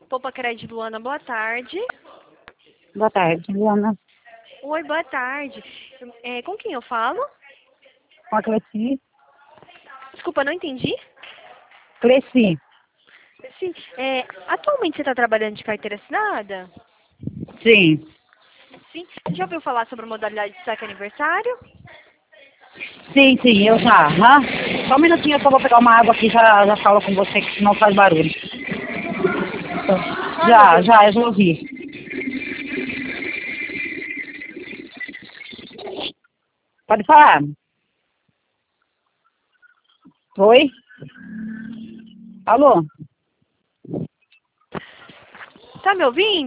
Poupa Crédito, Luana, boa tarde. Boa tarde, Luana. Oi, boa tarde. Com quem eu falo? Com a Cleci. Desculpa, não entendi. Cleci. Sim, atualmente você está trabalhando de carteira assinada? Sim. Sim. Já ouviu falar sobre a modalidade de saque aniversário? Sim, eu já. Só um minutinho, eu só vou pegar uma água aqui e já falo com você, que não faz barulho. Ai, meu Deus. Eu já ouvi. Pode falar. Oi? Alô? Tá me ouvindo?